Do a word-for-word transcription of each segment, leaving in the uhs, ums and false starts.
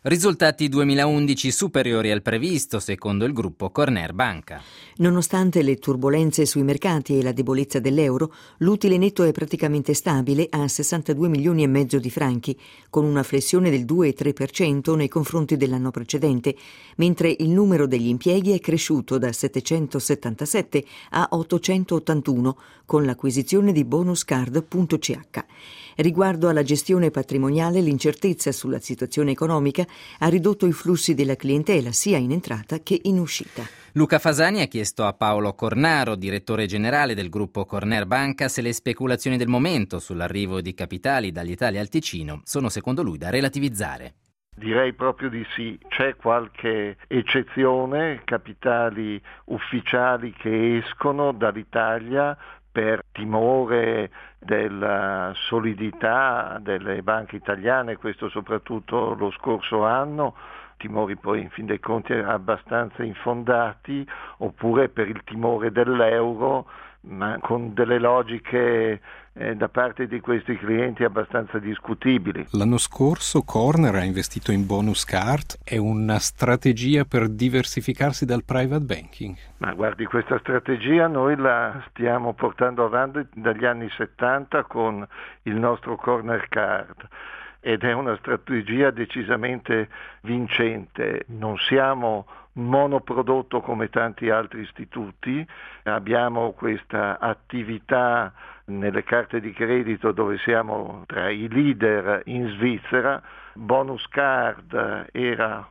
Risultati duemilaundici superiori al previsto, secondo il gruppo Corner Banca. Nonostante le turbolenze sui mercati e la debolezza dell'euro, l'utile netto è praticamente stabile a sessantadue milioni e mezzo di franchi, con una flessione del due virgola tre per cento nei confronti dell'anno precedente, mentre il numero degli impieghi è cresciuto da settecentosettantasette a ottocentottantuno con l'acquisizione di bonuscard punto c h. Riguardo alla gestione patrimoniale, l'incertezza sulla situazione economica ha ridotto i flussi della clientela sia in entrata che in uscita. Luca Fasani ha chiesto a Paolo Cornaro, direttore generale del gruppo Corner Banca, se le speculazioni del momento sull'arrivo di capitali dall'Italia al Ticino sono secondo lui da relativizzare. Direi proprio di sì, c'è qualche eccezione, capitali ufficiali che escono dall'Italia per timore della solidità delle banche italiane, questo soprattutto lo scorso anno, timori poi in fin dei conti abbastanza infondati, oppure per il timore dell'euro, ma con delle logiche eh, da parte di questi clienti abbastanza discutibili. L'anno scorso Corner ha investito in bonus card, è una strategia per diversificarsi dal private banking? Ma guardi, questa strategia noi la stiamo portando avanti dagli anni settanta con il nostro Corner Card ed è una strategia decisamente vincente. Non siamo monoprodotto come tanti altri istituti, abbiamo questa attività nelle carte di credito dove siamo tra i leader in Svizzera. Bonus Card era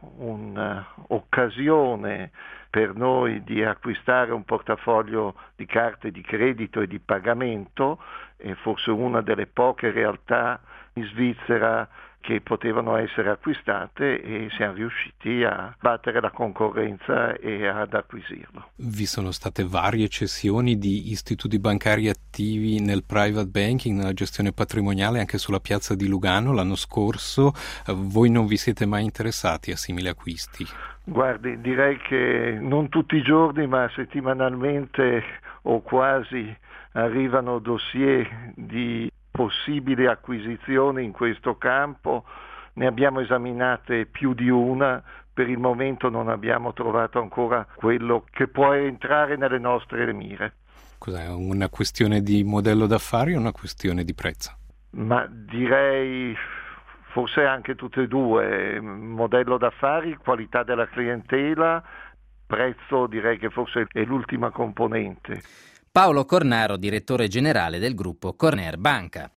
un'occasione per noi di acquistare un portafoglio di carte di credito e di pagamento, e forse una delle poche realtà in Svizzera che potevano essere acquistate, e siamo riusciti a battere la concorrenza e ad acquisirlo. Vi sono state varie cessioni di istituti bancari attivi nel private banking, nella gestione patrimoniale anche sulla piazza di Lugano l'anno scorso. Voi non vi siete mai interessati a simili acquisti? Guardi, direi che non tutti i giorni, ma settimanalmente o quasi arrivano dossier di possibili acquisizioni in questo campo. Ne abbiamo esaminate più di una, per il momento non abbiamo trovato ancora quello che può entrare nelle nostre mire. Cos'è, una questione di modello d'affari o una questione di prezzo? Ma direi forse anche tutte e due, modello d'affari, qualità della clientela, prezzo direi che forse è l'ultima componente. Paolo Cornaro, direttore generale del gruppo Corner Banca.